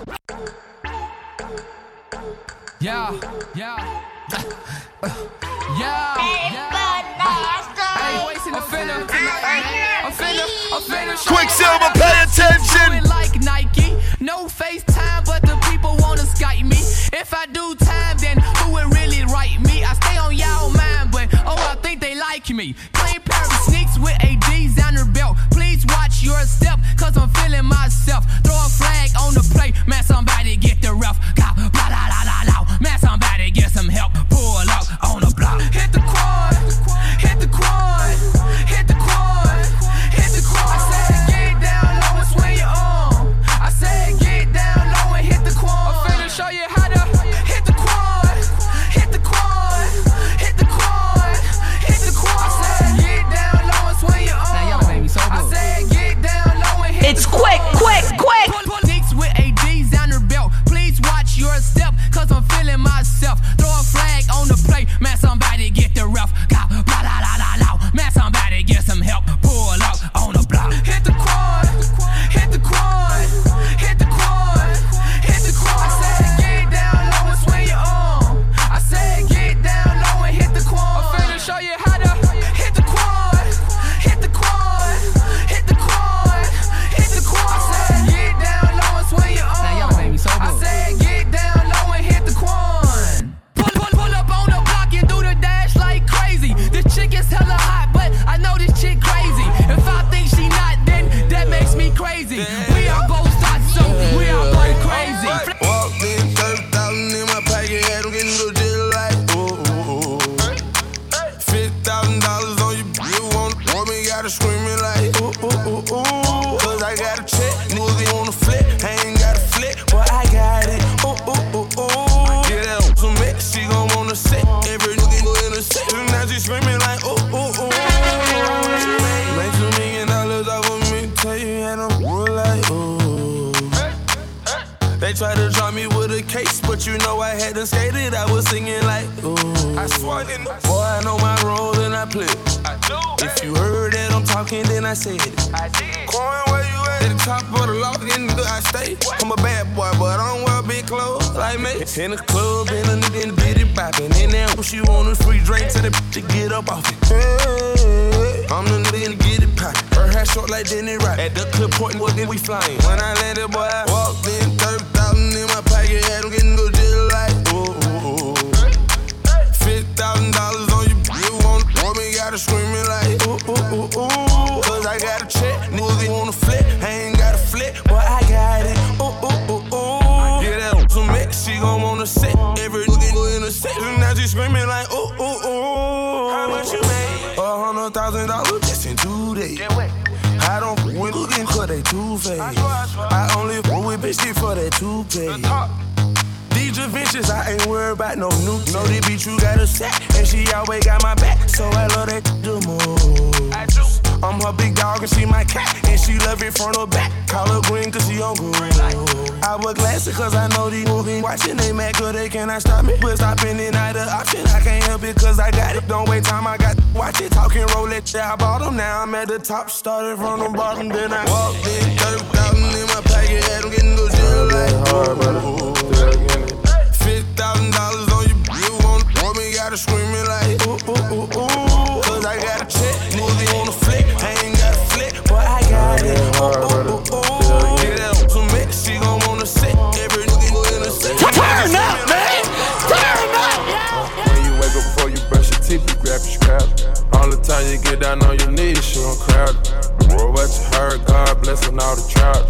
Yeah. Quicksilver, pay attention. Like Nike, no FaceTime, but the people wanna Skype me. If I do time, then who would really write me? I stay on y'all mind, but I think they like me. Clean pair of sneaks with ADs down her belt. Please watch your step, cause I'm feeling myself. Throw a flag on the play, man, somebody get the ref. Blah, blah, blah, blah, blah. Man, somebody get some help. Pull up on the block. Hit the quad, hit the quad, hit the quad, hit the quad. I said get down low and swing your arm. I said get down low and hit the quad. I'm finna show you how to hit the quad, hit the quad, hit the quad, hit the quad. I said get down low and swing your arm. Now y'all made me so good. I said get down low and hit it's the quick, quick, quick. Pull nicks with ADs down her belt. Please watch your step, cause I'm feeling myself. Throw a flag on the play, man, somebody get the ref. Blah, blah, blah, blah, blah. Man, somebody get some help. Pull up on the block. Hit the quad, hit the quad, hit the quad, hit the quad. I said get down low and swing your arm. I said get down low and hit the quad. I'm finna show you how to hit the quad, hit the quad, hit the quad, hit the quad. I said get down low and swing your arm. Now y'all made me so good. I said get down low and hit the quad. Pull up on the block and do the dash like crazy. This chick is hella hot, but I know this chick crazy. If I think she not, then that makes me crazy. We all gon' start so we all going crazy. Walked in, 30,000 in my pocket, had them getting no jail like ooh. $50,000 on you, you want me, gotta screaming like ooh. Cause I got a check, niggas on the flip, I ain't got a flip, but I got it. Get out some mix, she gon' wanna sit. Every nigga go in the set, now she screaming like ooh. Make $2 million off of me, tell you and I'm real like ooh. They try to drop me with a case, but you know I hadn't skated. I was singing like ooh. I swung in, boy, I know my role and I play. I do. If you heard that I'm talking, then I said it. I did. Coin, where you at? At the top of the loft, in the I stay. I'm a bad boy, but I don't wear big clothes like me. In the club, and a nigga in the bitty poppin'. And then she want a free drink, tell the bitch to get up off it. Hey, I'm the nigga in the get it poppin'. Her hair short like Denny Rock. At the clip point, what then we flyin'. When I landed, boy, I walked in, 30,000 in my pocket, had them getting no jail like ooh. $50,000 on you, want me, gotta screaming like ooh. Cause I got a check, niggas wanna flip, I ain't got a flip, but I got it. Ooh. Get out some mix, she gon' wanna sit. Every nigga go in the set, now she screaming like ooh. How much you made? $100,000 just in 2 days. I don't win looking cause they two-faced. I only with bitches for that toupee. These adventures, I ain't worried about no nukes. Know this bitch you got a set, and she always got my back. So I love that the most. I do. I'm her big dog and she my cat, and she love it front or back. Call her green cause she on good. I wear glasses cause I know these movies watching they mad cause they cannot stop me. But stopping it not an option, I can't help it cause I got it. Don't wait time, I got watch it, talking Rolex. Yeah, I bought them, now I'm at the top. Started from the bottom, then I walked in, 30,000 in my pocket, had them getting no jail like $50,000 on you want me, gotta screaming like ooh. Cause I got a check, niggas on the flip, I ain't got a flip, but I got it. Ooh. Get out some mix, she gon' wanna sit. Every nigga go in the set. Turn up, man! Turn up! When you wake up before you brush your teeth, you grab your scrap. All the time you get down on your knees, she gon' crowd. Boy, what you heard, God blessin' all the trout.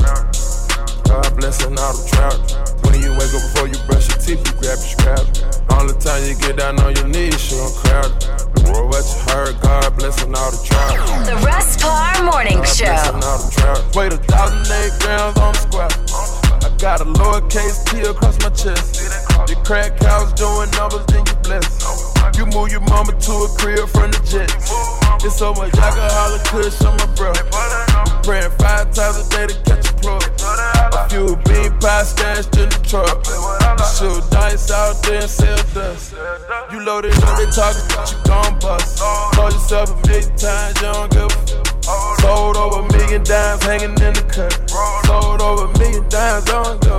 God blessin' all the trout. When you wake up before you brush your teeth, you grab your scrap. All the time you get down on your knees, she gon' crowd. Boy, what you heard, God blessin' all the trout. The Russ Parr Morning Show. Weighed 1,008 grams on the squat. I got a lowercase T across my chest. You crack house doing numbers, then you bless. You move your mama to a crib from the jets. It's so much alcohol and kush on my bro. Praying 5 times a day to catch a plug. A few bean pie stashed in the truck. You shoot dice out there and sell dust. You loaded up, they talking, you gon' bust. Call yourself a million times, you don't give a Sold over $1 million dimes hanging in the cut. Sold over $1 million dimes on the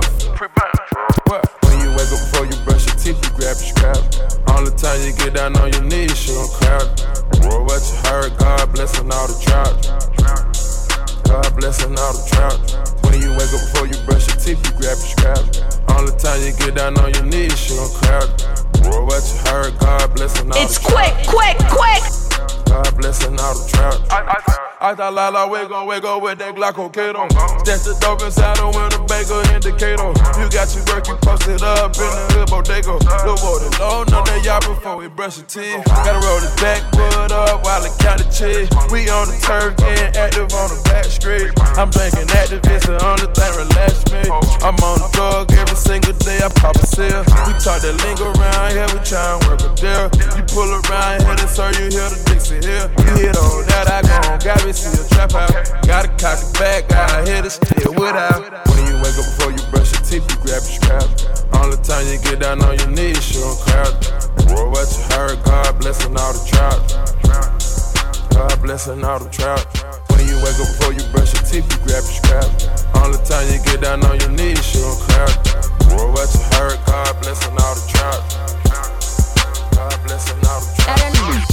when you wake up before you brush your teeth, you grab your scrap. All the time you get down on your knees, you don't crowd. Boy, what you heard, God blessing all the drought. God blessing all the drought. When you wake up before you brush your teeth, you grab your scrap. All the time you get down on your knees, you don't crowd. Boy, what you heard, God blessing all the drought. It's quick. God blessing all the drought. I thought Lala wake up with that Glaucocato. That's the dope inside the Winnebago indicator. You got your work, you posted up in the hood bodega. Look for the low, know that y'all before we brush your teeth. Gotta roll the backwood up while I count the cheese. We on the turf, getting active on the back street. I'm drinking Activist, the only thing relax me. I'm on the drug every single day, I pop a seal. We talk that lingo around here, we try and work a deal. You pull around here, then sir, you hear the Dixie here. You hit on that, I gon' got me, see a trap out. Gotta cock it back, gotta hit it still without. When you wake up before you brush your teeth, you grab your scrap. All the time you get down on your knees, you don't crowd. Boy, what you heard, God blessing all the drought. God blessing all the drought. When you wake up before you brush your teeth, you grab your scrap. All the time you get down on your knees, you don't crowd. Boy, what you heard, God blessing all the drought. God blessing all the drought. Let a nigga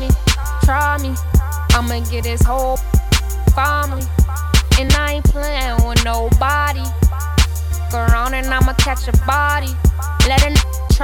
try me. I'ma get his whole family. And I ain't playing with nobody. Go around and I'ma catch a body. Let a nigga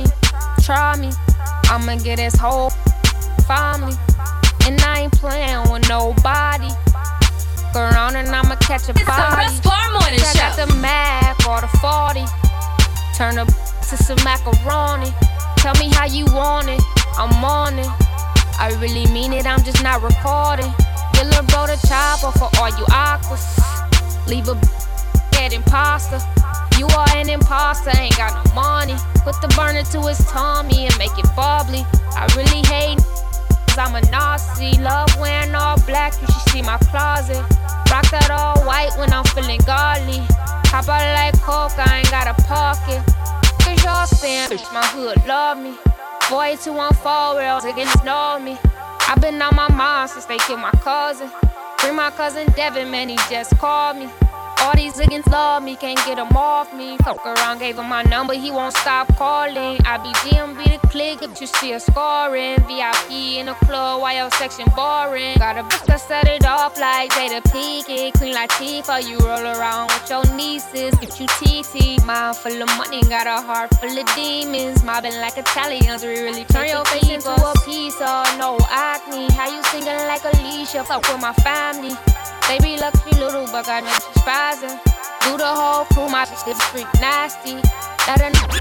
try me. I'ma get his whole family. And I ain't playing with nobody. Go around and I'ma catch a body. It's the Russ Parr Morning Show. Check out the Mac or the 40. Turn up to some macaroni. Tell me how you want it, I'm on it. I really mean it, I'm just not recording. Your little bro the chopper for all you aquas. Leave a dead imposter. You are an imposter, ain't got no money. Put the burner to his tummy and make it bubbly. I really hate cause I'm a Nazi. Love wearing all black, you should see my closet. Rock that all white when I'm feeling godly. Hop out like coke, I ain't got a pocket. Cause y'all saying, bitch, my hood love me. Boy, 214 real niggas know me. I been on my mind since they killed my cousin. Bring my cousin Devin, man, he just called me. All these niggas love me, can't get him off me. Fuck around, gave him my number, he won't stop calling. I be GMB the click if you see us scoring. VIP in the club, while your section boring. Got a bitch that set it off like Jada Pinkett. Clean like Tifa, you roll around with your nieces. Get you TT, mind full of money, got a heart full of demons. Mobbing like Italians, we really turn your face into a pizza. No acne, how you singing like Alicia? Fuck with my family. They be lucky little, but got no spazzing. Do the whole crew, my shit freak nasty. Let a nigga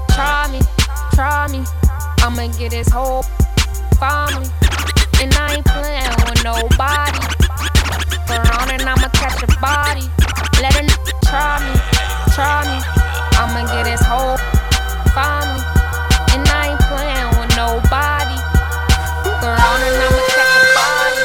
try me. I'ma get his whole family. And I ain't playing with nobody. Go around and I'ma catch a body. Let a nigga try me. I'ma get his whole family. And I ain't playing with nobody. Go around and I'ma catch a body.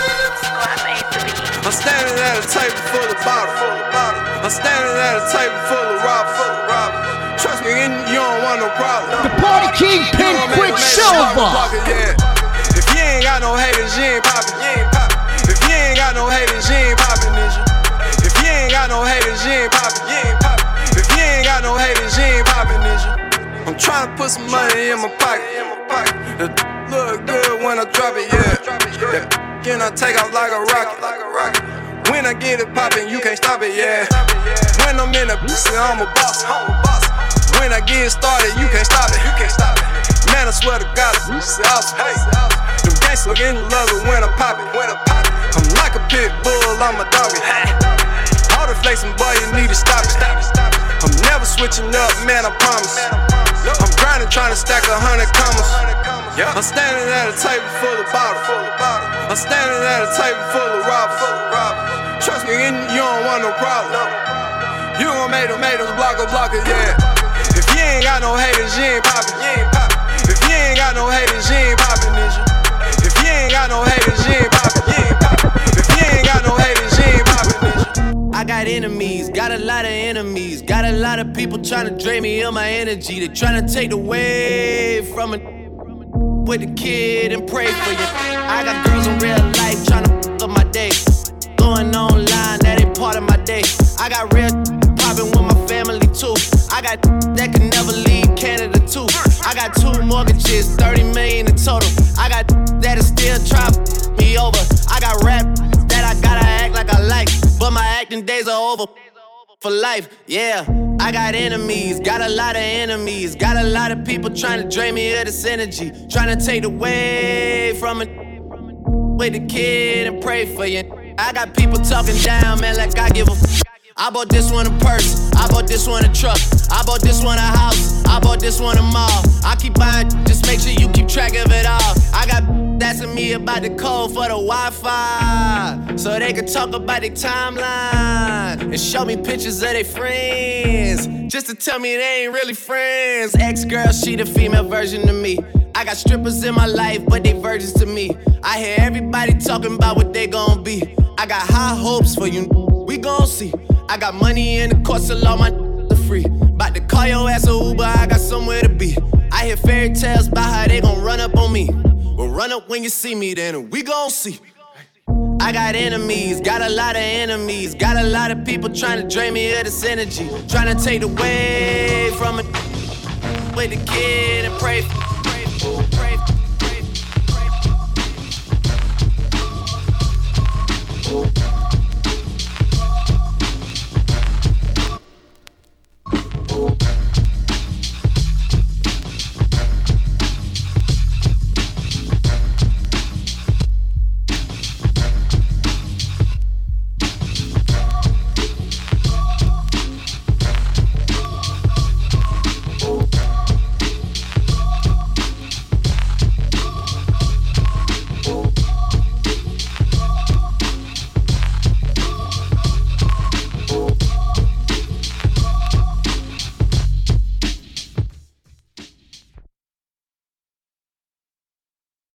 I'm standing at a table full of bottles. I'm standing at a table full of robbers. Trust me, you don't want no problem. The party kingpin, Quicksilver. If you ain't got no haters, you ain't poppin'. If you ain't got no haters, you ain't poppin', ninja. If you ain't got no haters, you ain't poppin'. If you ain't got no haters, you ain't poppin', ninja. I'm tryna put some money in my pocket. It look good when I drop it, yeah. Then I take off like a rocket. When I get it poppin', you can't stop it, yeah. When I'm in the pussy, I'm a boss. When I get started, you can't stop it. Man, I swear to God, it's awesome. Them gangsters getting love it when I pop it. I'm like a pit bull, I'm a doggy. All the flexing, boy, you need to stop it. I'm never switching up, man, I promise. I'm grinding, trying to stack 100 commas. I'm standing at a table full of bottles. I'm standing at a table full of robbers. Trust me, you don't want no problem. You gon' make them blocker, yeah. If you ain't got no haters, you ain't poppin'. If you ain't got no haters, you ain't poppin', ninja. If you ain't got no haters, you ain't poppin'. If you ain't got no haters, you ain't poppin', ninja. I got enemies, got a lot of enemies. Got a lot of people tryna drain me of my energy. They tryna take away from it. With the kid and pray for you. I got girls in real life tryna up my day. Go day. I got real poppin' with my family too. I got that can never leave Canada too. I got 2 mortgages, 30 million in total. I got that'll still try me over. I got rap that I gotta act like I like, but my acting days are over for life. Yeah, I got enemies, got a lot of enemies, got a lot of people trying to drain me of this energy, trying to take away from it. Wait the kid and pray for you. I got people talking down, man, like I give a I bought this one a purse, I bought this one a truck, I bought this one a house, I bought this one a mall. I keep buying, just make sure you keep track of it all. I got asking me about the code for the Wi-Fi, so they can talk about their timeline and show me pictures of their friends, just to tell me they ain't really friends. Ex-girl, she the female version of me. I got strippers in my life, but they virgins to me. I hear everybody talking about what they gon' be. I got high hopes for you, we gon' see. I got money in the course, so all my free. About to call your ass a Uber, I got somewhere to be. I hear fairy tales about how they gon' run up on me. Well, run up when you see me, then we gon' see. I got enemies, got a lot of enemies, got a lot of people trying to drain me of this energy, trying to take away from it. Wait the kid and pray for